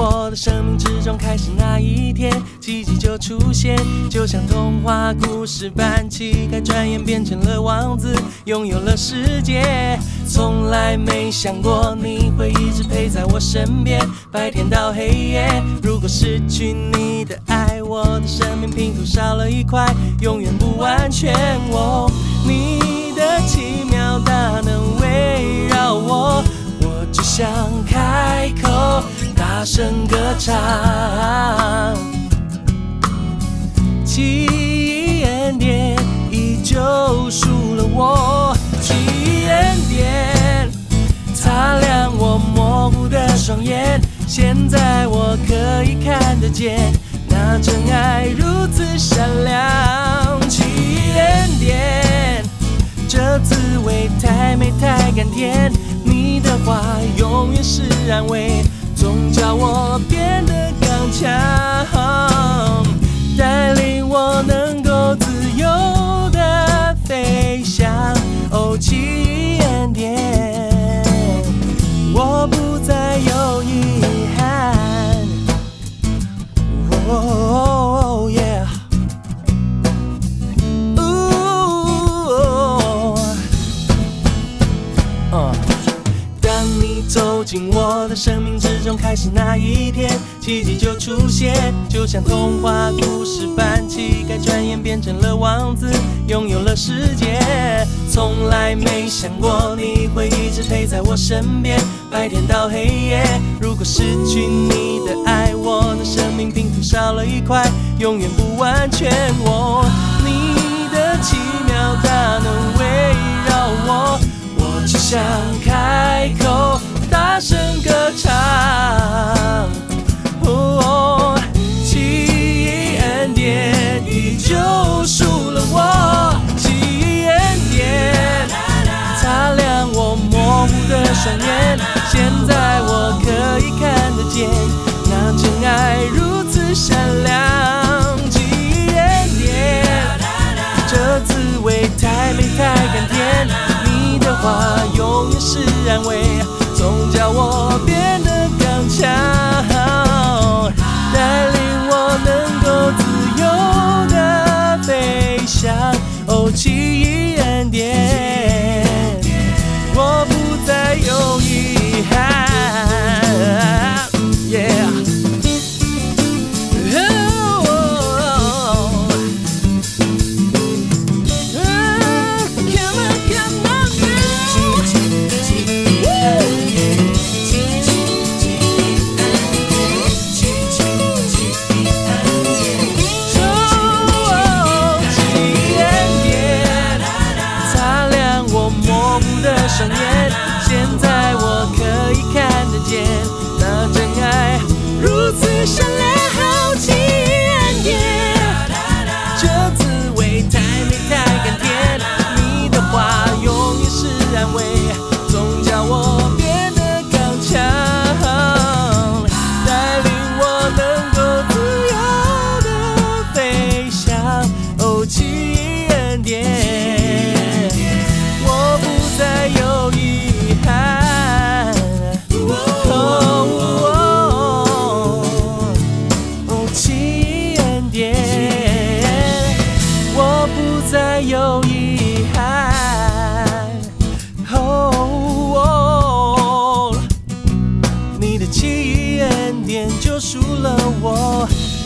我的生命之中开始那一天，奇迹就出现，就像童话故事般，乞丐转眼变成了王子，拥有了世界。从来没想过你会一直陪在我身边，白天到黑夜。如果失去你的爱，我的生命拼图少了一块，永远不完全。你的奇妙大能围绕我，我只想开口大声歌唱。奇异恩典已救赎了我，奇异恩典擦亮我模糊的双眼，现在我可以看得见，那真爱如此闪亮。奇异恩典，这滋味太美太甘甜，你的话永远是安慰，总叫我变得刚强，带领我能够自由地飞翔。哦，奇异恩典，我不再有遗憾。Oh yeah， 当你走进我的生命之中，开始那一天，奇迹就出现，就像童话故事般，乞丐转眼变成了王子，拥有了世界。从来没想过你会一直陪在我身边，白天到黑夜。如果失去你的爱，我的生命拼图少了一块，永远不完全。你的奇妙大能围绕我，我只想开口大声歌唱。奇异恩典已救赎了我，奇异恩典擦亮我模糊的双眼，现在我可以看得见，那真爱如此闪亮。奇异恩典，这滋味太美太甘甜，你的话永远是安慰，总叫我变得刚强，带领我能够自由地飞翔。哦，奇异恩典，我不再有遗憾。Yeah。双眼，现在我可以看得见，那真爱如此闪亮。奇异恩典，这滋味太美太甘甜，你的话永远是安慰，总叫我变得刚强，带领我能够自由地飞翔。哦，奇异恩典，再有遗憾。奇异恩典，我不再有遗憾。你的奇异恩典救赎了我。